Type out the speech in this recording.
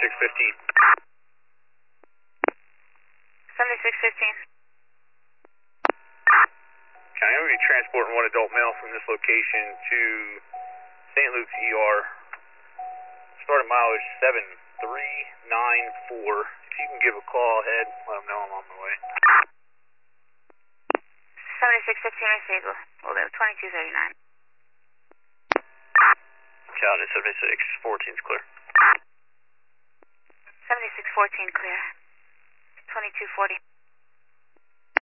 7615. 7615. County, I'm going to be transporting one adult male from this location to St. Luke's ER. Starting mileage 7394. If you can give a call ahead, let them know I'm on my way. 7615 received. We'll do 2239. County, 7614 is clear. 7614 clear. 2240.